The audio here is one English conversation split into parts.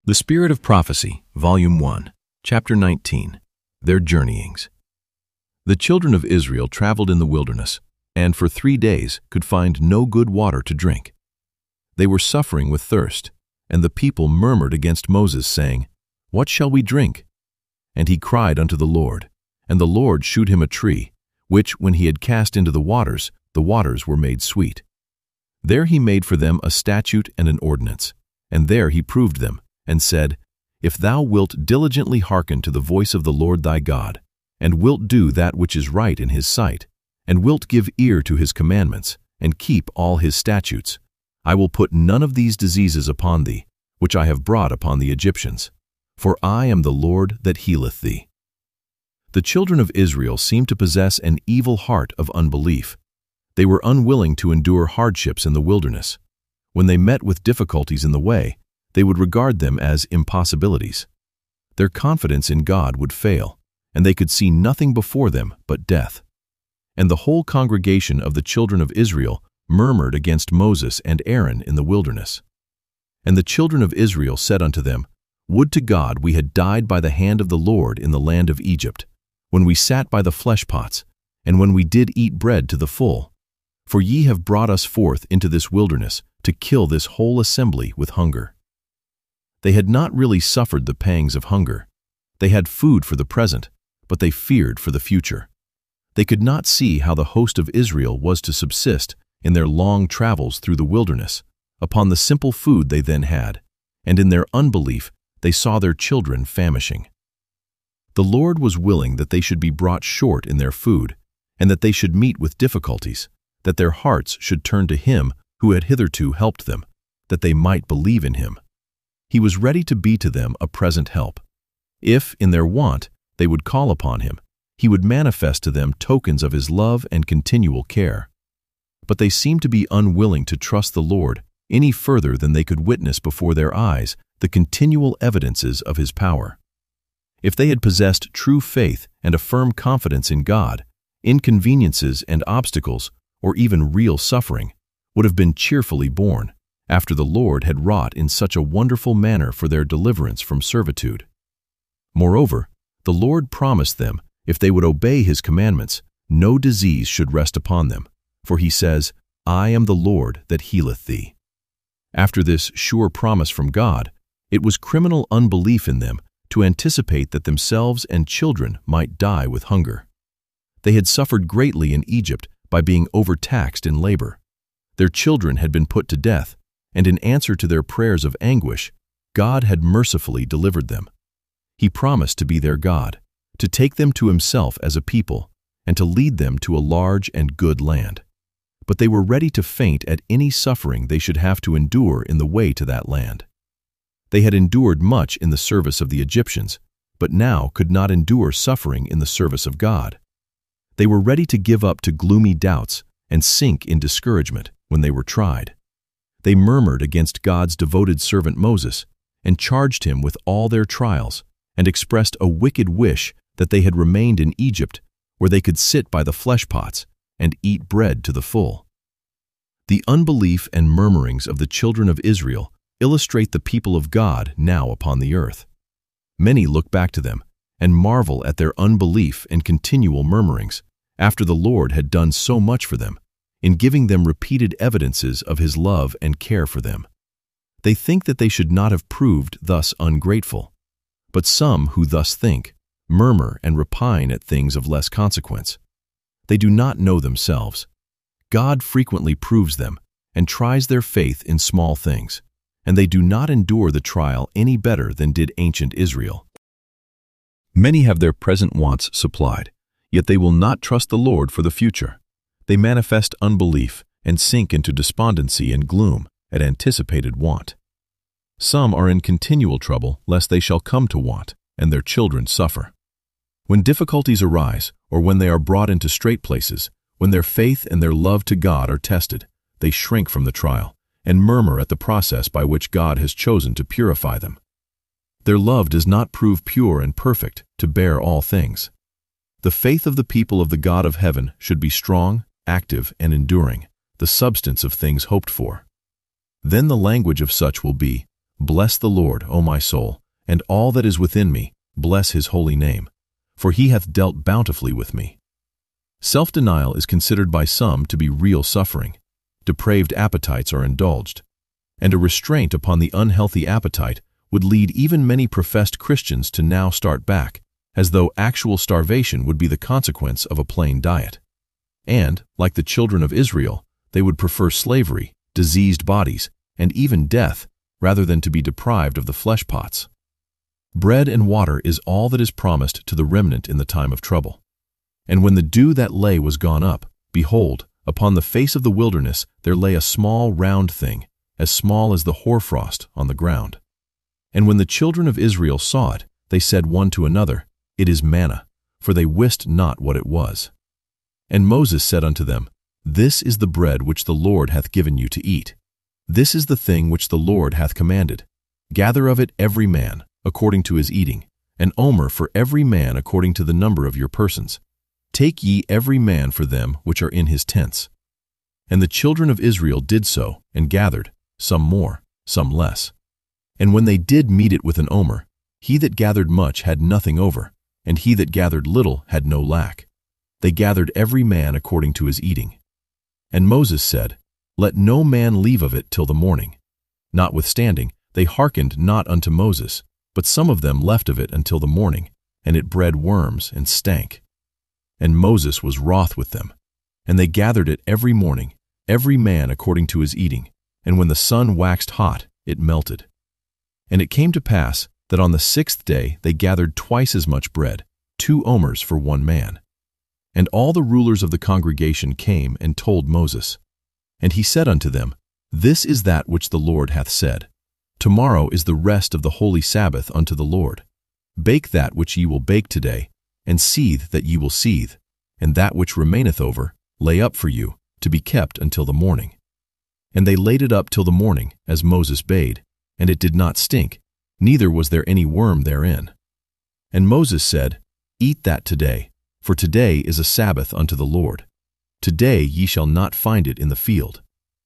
The Spirit of Prophecy, Volume 1, Chapter 19, Their Journeyings. The children of Israel traveled in the wilderness, and for 3 days could find no good water to drink. They were suffering with thirst, and the people murmured against Moses, saying, "What shall we drink?" And he cried unto the Lord, and the Lord shewed him a tree, which, when he had cast into the waters were made sweet. There he made for them a statute and an ordinance, and there he proved them, and said, If thou wilt diligently hearken to the voice of the Lord thy God, and wilt do that which is right in his sight, and wilt give ear to his commandments, and keep all his statutes, I will put none of these diseases upon thee, which I have brought upon the Egyptians, for I am the Lord that healeth thee. The children of Israel seemed to possess an evil heart of unbelief. They were unwilling to endure hardships in the wilderness. When they met with difficulties in the way, they would regard them as impossibilities. Their confidence in God would fail, and they could see nothing before them but death. And the whole congregation of the children of Israel murmured against Moses and Aaron in the wilderness. And the children of Israel said unto them, Would to God we had died by the hand of the Lord in the land of Egypt, when we sat by the flesh pots, and when we did eat bread to the full. For ye have brought us forth into this wilderness to kill this whole assembly with hunger. They had not really suffered the pangs of hunger. They had food for the present, but they feared for the future. They could not see how the host of Israel was to subsist in their long travels through the wilderness, upon the simple food they then had, and in their unbelief they saw their children famishing. The Lord was willing that they should be brought short in their food, and that they should meet with difficulties, that their hearts should turn to Him who had hitherto helped them, that they might believe in Him. He was ready to be to them a present help. If, in their want, they would call upon Him, He would manifest to them tokens of His love and continual care. But they seemed to be unwilling to trust the Lord any further than they could witness before their eyes the continual evidences of His power. If they had possessed true faith and a firm confidence in God, inconveniences and obstacles, or even real suffering, would have been cheerfully borne, after the Lord had wrought in such a wonderful manner for their deliverance from servitude. Moreover, the Lord promised them, if they would obey His commandments, no disease should rest upon them, for He says, I am the Lord that healeth thee. After this sure promise from God, it was criminal unbelief in them to anticipate that themselves and children might die with hunger. They had suffered greatly in Egypt by being overtaxed in labor. Their children had been put to death, and in answer to their prayers of anguish, God had mercifully delivered them. He promised to be their God, to take them to Himself as a people, and to lead them to a large and good land. But they were ready to faint at any suffering they should have to endure in the way to that land. They had endured much in the service of the Egyptians, but now could not endure suffering in the service of God. They were ready to give up to gloomy doubts and sink in discouragement when they were tried. They murmured against God's devoted servant Moses, and charged him with all their trials, and expressed a wicked wish that they had remained in Egypt, where they could sit by the flesh pots and eat bread to the full. The unbelief and murmurings of the children of Israel illustrate the people of God now upon the earth. Many look back to them and marvel at their unbelief and continual murmurings, after the Lord had done so much for them, in giving them repeated evidences of His love and care for them. They think that they should not have proved thus ungrateful. But some who thus think murmur and repine at things of less consequence. They do not know themselves. God frequently proves them and tries their faith in small things, and they do not endure the trial any better than did ancient Israel. Many have their present wants supplied, yet they will not trust the Lord for the future. They manifest unbelief and sink into despondency and gloom at anticipated want. Some are in continual trouble lest they shall come to want, and their children suffer. When difficulties arise, or when they are brought into strait places, when their faith and their love to God are tested, they shrink from the trial, and murmur at the process by which God has chosen to purify them. Their love does not prove pure and perfect to bear all things. The faith of the people of the God of heaven should be strong, active, and enduring, the substance of things hoped for. Then the language of such will be, Bless the Lord, O my soul, and all that is within me, bless his holy name. For he hath dealt bountifully with me. Self-denial is considered by some to be real suffering. Depraved appetites are indulged, and a restraint upon the unhealthy appetite would lead even many professed Christians to now start back, as though actual starvation would be the consequence of a plain diet. And, like the children of Israel, they would prefer slavery, diseased bodies, and even death, rather than to be deprived of the flesh pots. Bread and water is all that is promised to the remnant in the time of trouble. And when the dew that lay was gone up, behold, upon the face of the wilderness there lay a small round thing, as small as the hoarfrost on the ground. And when the children of Israel saw it, they said one to another, It is manna, for they wist not what it was. And Moses said unto them, This is the bread which the Lord hath given you to eat. This is the thing which the Lord hath commanded. Gather of it every man, according to his eating, an omer for every man according to the number of your persons. Take ye every man for them which are in his tents. And the children of Israel did so, and gathered, some more, some less. And when they did meet it with an omer, he that gathered much had nothing over, and he that gathered little had no lack. They gathered every man according to his eating. And Moses said, Let no man leave of it till the morning. Notwithstanding, they hearkened not unto Moses, but some of them left of it until the morning, and it bred worms and stank. And Moses was wroth with them. And they gathered it every morning, every man according to his eating, and when the sun waxed hot, it melted. And it came to pass that on the 6th day they gathered twice as much bread, 2 omers for one man. And all the rulers of the congregation came and told Moses. And he said unto them, This is that which the Lord hath said. Tomorrow is the rest of the holy Sabbath unto the Lord. Bake that which ye will bake today, and seethe that ye will seethe, and that which remaineth over, lay up for you, to be kept until the morning. And they laid it up till the morning, as Moses bade, and it did not stink, neither was there any worm therein. And Moses said, Eat that today, for today is a Sabbath unto the Lord. Today ye shall not find it in the field.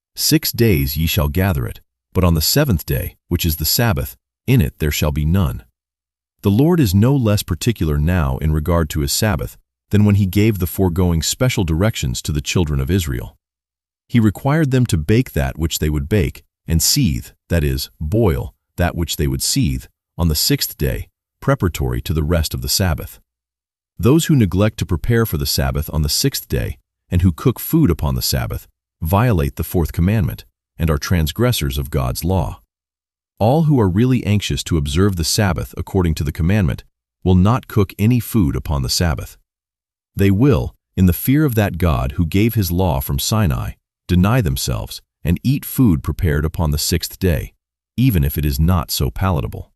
6 days ye shall gather it, but on the 7th day, which is the Sabbath, in it there shall be none. The Lord is no less particular now in regard to his Sabbath than when he gave the foregoing special directions to the children of Israel. He required them to bake that which they would bake, and seethe, that is, boil, that which they would seethe, on the 6th day, preparatory to the rest of the Sabbath. Those who neglect to prepare for the Sabbath on the 6th day, and who cook food upon the Sabbath, violate the 4th commandment, and are transgressors of God's law. All who are really anxious to observe the Sabbath according to the commandment will not cook any food upon the Sabbath. They will, in the fear of that God who gave his law from Sinai, deny themselves and eat food prepared upon the 6th day, even if it is not so palatable.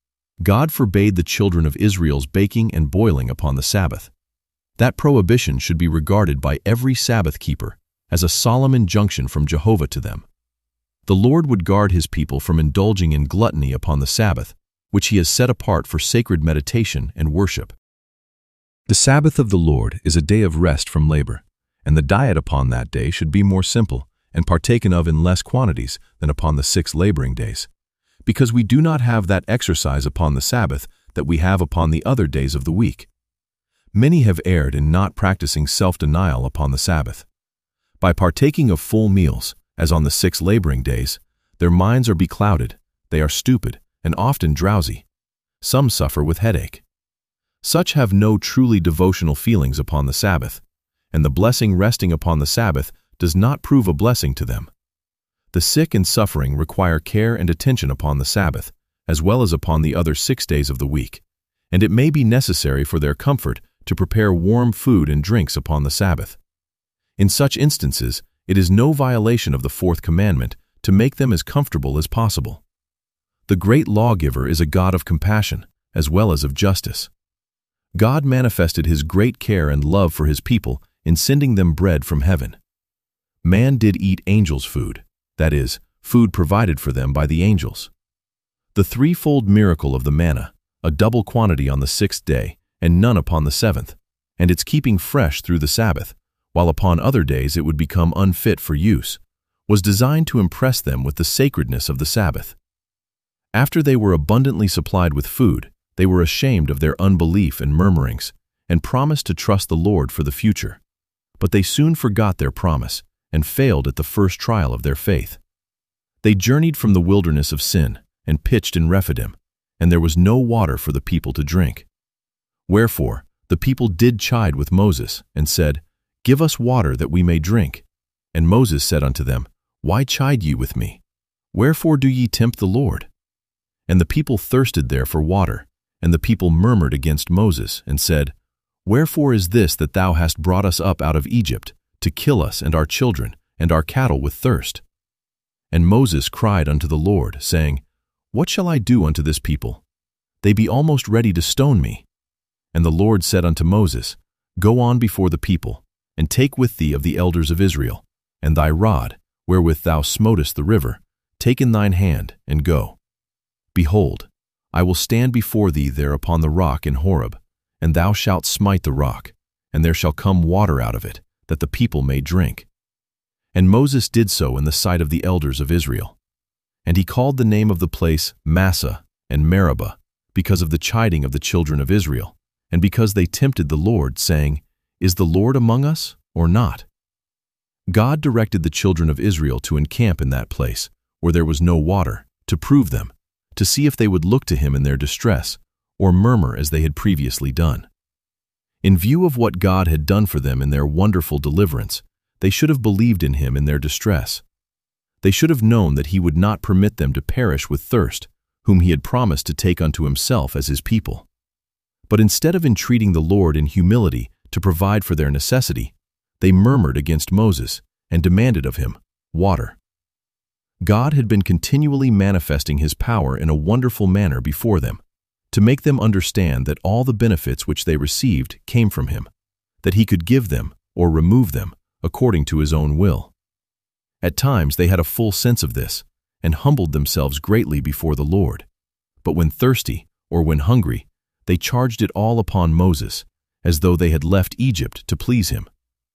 God forbade the children of Israel's baking and boiling upon the Sabbath. That prohibition should be regarded by every Sabbath keeper as a solemn injunction from Jehovah to them. The Lord would guard his people from indulging in gluttony upon the Sabbath, which he has set apart for sacred meditation and worship. The Sabbath of the Lord is a day of rest from labor, and the diet upon that day should be more simple and partaken of in less quantities than upon the 6 laboring days, because we do not have that exercise upon the Sabbath that we have upon the other days of the week. Many have erred in not practicing self-denial upon the Sabbath. By partaking of full meals, as on the 6 laboring days, their minds are beclouded, they are stupid, and often drowsy. Some suffer with headache. Such have no truly devotional feelings upon the Sabbath, and the blessing resting upon the Sabbath does not prove a blessing to them. The sick and suffering require care and attention upon the Sabbath, as well as upon the other 6 days of the week, and it may be necessary for their comfort to prepare warm food and drinks upon the Sabbath. In such instances, it is no violation of the 4th commandment to make them as comfortable as possible. The great lawgiver is a God of compassion, as well as of justice. God manifested his great care and love for his people in sending them bread from heaven. Man did eat angels' food, that is, food provided for them by the angels. The threefold miracle of the manna, a double quantity on the 6th day, and none upon the 7th, and its keeping fresh through the Sabbath, while upon other days it would become unfit for use, was designed to impress them with the sacredness of the Sabbath. After they were abundantly supplied with food, they were ashamed of their unbelief and murmurings, and promised to trust the Lord for the future. But they soon forgot their promise and failed at the first trial of their faith. They journeyed from the wilderness of Sin and pitched in Rephidim, and there was no water for the people to drink. Wherefore the people did chide with Moses, and said, Give us water that we may drink. And Moses said unto them, Why chide ye with me? Wherefore do ye tempt the Lord? And the people thirsted there for water, and the people murmured against Moses, and said, Wherefore is this that thou hast brought us up out of Egypt, to kill us and our children, and our cattle with thirst? And Moses cried unto the Lord, saying, What shall I do unto this people? They be almost ready to stone me. And the Lord said unto Moses, Go on before the people, and take with thee of the elders of Israel, and thy rod, wherewith thou smotest the river, take in thine hand, and go. Behold, I will stand before thee there upon the rock in Horeb, and thou shalt smite the rock, and there shall come water out of it, that the people may drink. And Moses did so in the sight of the elders of Israel. And he called the name of the place Massah and Meribah, because of the chiding of the children of Israel, and because they tempted the Lord, saying, Is the Lord among us, or not? God directed the children of Israel to encamp in that place, where there was no water, to prove them, to see if they would look to him in their distress, or murmur as they had previously done. In view of what God had done for them in their wonderful deliverance, they should have believed in him in their distress. They should have known that he would not permit them to perish with thirst, whom he had promised to take unto himself as his people. But instead of entreating the Lord in humility to provide for their necessity, they murmured against Moses and demanded of him water. God had been continually manifesting his power in a wonderful manner before them, to make them understand that all the benefits which they received came from him, that he could give them or remove them according to his own will. At times they had a full sense of this, and humbled themselves greatly before the Lord. But when thirsty, or when hungry, they charged it all upon Moses, as though they had left Egypt to please him.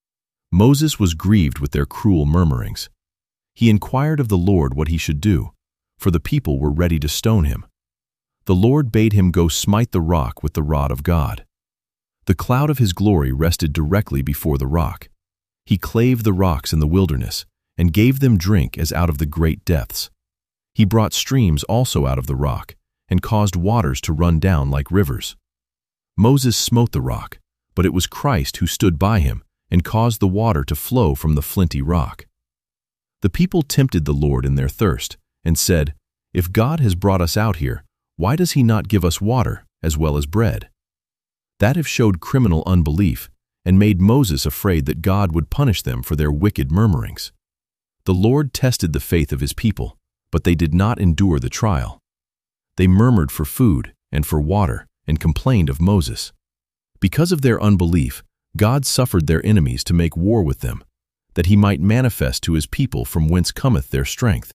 Moses was grieved with their cruel murmurings. He inquired of the Lord what he should do, for the people were ready to stone him. The Lord bade him go smite the rock with the rod of God. The cloud of his glory rested directly before the rock. He clave the rocks in the wilderness, and gave them drink as out of the great depths. He brought streams also out of the rock, and caused waters to run down like rivers. Moses smote the rock, but it was Christ who stood by him, and caused the water to flow from the flinty rock. The people tempted the Lord in their thirst, and said, If God has brought us out here, why does he not give us water, as well as bread? That have showed criminal unbelief, and made Moses afraid that God would punish them for their wicked murmurings. The Lord tested the faith of his people, but they did not endure the trial. They murmured for food and for water, and complained of Moses. Because of their unbelief, God suffered their enemies to make war with them, that he might manifest to his people from whence cometh their strength.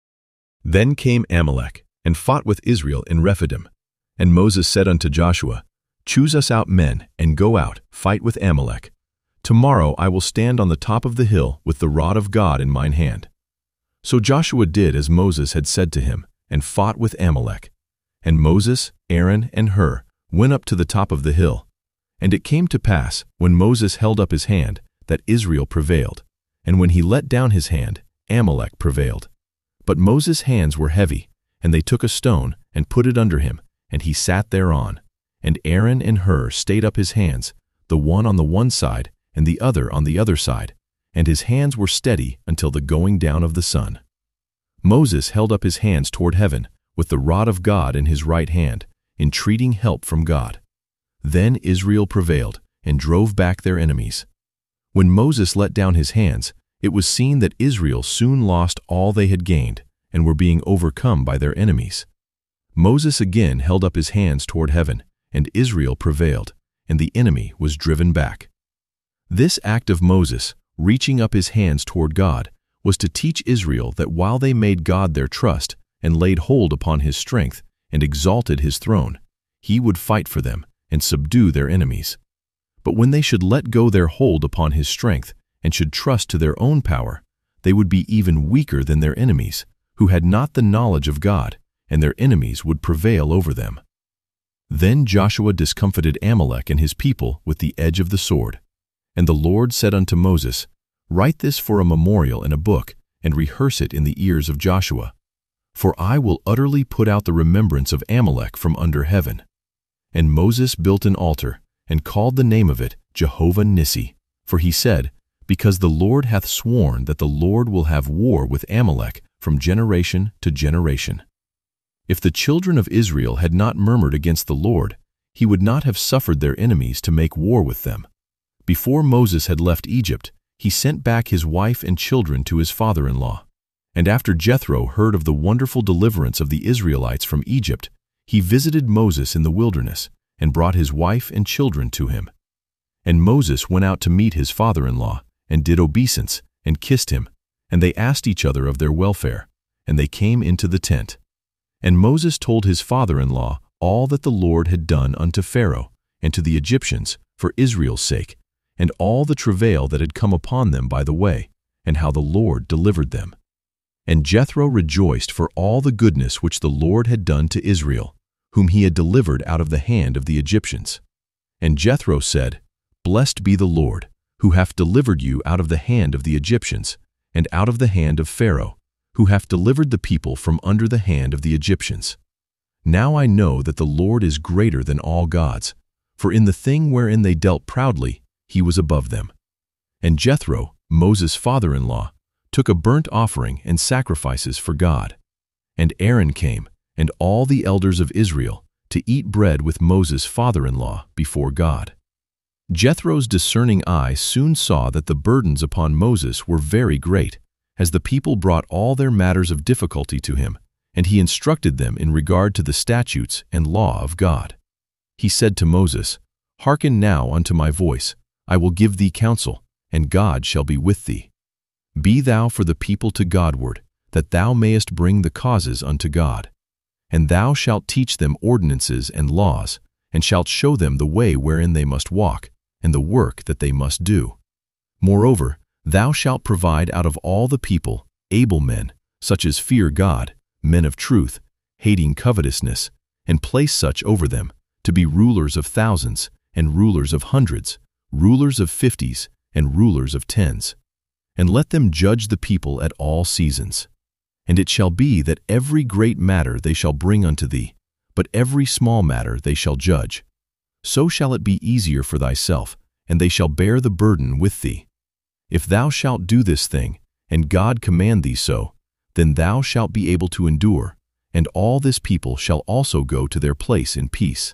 Then came Amalek, and fought with Israel in Rephidim. And Moses said unto Joshua, Choose us out men, and go out, fight with Amalek. Tomorrow I will stand on the top of the hill with the rod of God in mine hand. So Joshua did as Moses had said to him, and fought with Amalek. And Moses, Aaron, and Hur went up to the top of the hill. And it came to pass, when Moses held up his hand, that Israel prevailed. And when he let down his hand, Amalek prevailed. But Moses' hands were heavy, and they took a stone, and put it under him, and he sat thereon. And Aaron and Hur stayed up his hands, the one on the one side, and the other on the other side, and his hands were steady until the going down of the sun. Moses held up his hands toward heaven, with the rod of God in his right hand, entreating help from God. Then Israel prevailed, and drove back their enemies. When Moses let down his hands, it was seen that Israel soon lost all they had gained, and were being overcome by their enemies. Moses again held up his hands toward heaven, and Israel prevailed, and the enemy was driven back. This act of Moses, reaching up his hands toward God, was to teach Israel that while they made God their trust, and laid hold upon his strength, and exalted his throne, he would fight for them, and subdue their enemies. But when they should let go their hold upon his strength, and should trust to their own power, they would be even weaker than their enemies, who had not the knowledge of God, and their enemies would prevail over them. Then Joshua discomfited Amalek and his people with the edge of the sword. And the Lord said unto Moses, Write this for a memorial in a book, and rehearse it in the ears of Joshua. For I will utterly put out the remembrance of Amalek from under heaven. And Moses built an altar, and called the name of it Jehovah Nissi. For he said, Because the Lord hath sworn that the Lord will have war with Amalek from generation to generation. If the children of Israel had not murmured against the Lord, he would not have suffered their enemies to make war with them. Before Moses had left Egypt, he sent back his wife and children to his father-in-law. And after Jethro heard of the wonderful deliverance of the Israelites from Egypt, he visited Moses in the wilderness and brought his wife and children to him. And Moses went out to meet his father-in-law and did obeisance and kissed him, and they asked each other of their welfare, and they came into the tent. And Moses told his father-in-law all that the Lord had done unto Pharaoh and to the Egyptians for Israel's sake, and all the travail that had come upon them by the way, and how the Lord delivered them. And Jethro rejoiced for all the goodness which the Lord had done to Israel, whom he had delivered out of the hand of the Egyptians. And Jethro said, Blessed be the Lord, who hath delivered you out of the hand of the Egyptians, and out of the hand of Pharaoh, who hath delivered the people from under the hand of the Egyptians. Now I know that the Lord is greater than all gods, for in the thing wherein they dealt proudly, he was above them. And Jethro, Moses' father-in-law, took a burnt offering and sacrifices for God. And Aaron came, and all the elders of Israel, to eat bread with Moses' father-in-law before God. Jethro's discerning eye soon saw that the burdens upon Moses were very great, as the people brought all their matters of difficulty to him, and he instructed them in regard to the statutes and law of God. He said to Moses, Hearken now unto my voice, I will give thee counsel, and God shall be with thee. Be thou for the people to Godward, that thou mayest bring the causes unto God. And thou shalt teach them ordinances and laws, and shalt show them the way wherein they must walk, and the work that they must do. Moreover, thou shalt provide out of all the people able men, such as fear God, men of truth, hating covetousness, and place such over them, to be rulers of thousands, and rulers of hundreds, rulers of 50s, and rulers of 10s. And let them judge the people at all seasons. And it shall be that every great matter they shall bring unto thee, but every small matter they shall judge. So shall it be easier for thyself, and they shall bear the burden with thee. If thou shalt do this thing, and God command thee so, then thou shalt be able to endure, and all this people shall also go to their place in peace.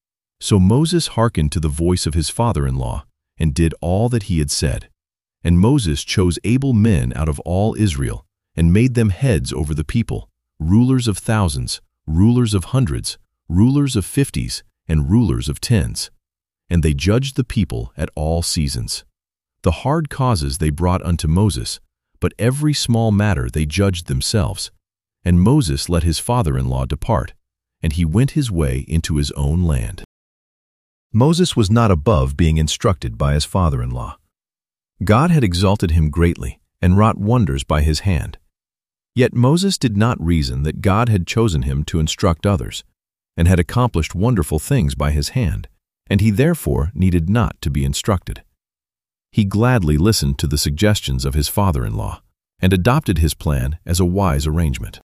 So Moses hearkened to the voice of his father-in-law, and did all that he had said. And Moses chose able men out of all Israel, and made them heads over the people, rulers of thousands, rulers of hundreds, rulers of 50s, and rulers of 10s. And they judged the people at all seasons. The hard causes they brought unto Moses, but every small matter they judged themselves. And Moses let his father-in-law depart, and he went his way into his own land. Moses was not above being instructed by his father-in-law. God had exalted him greatly and wrought wonders by his hand. Yet Moses did not reason that God had chosen him to instruct others, and had accomplished wonderful things by his hand, and he therefore needed not to be instructed. He gladly listened to the suggestions of his father-in-law, and adopted his plan as a wise arrangement.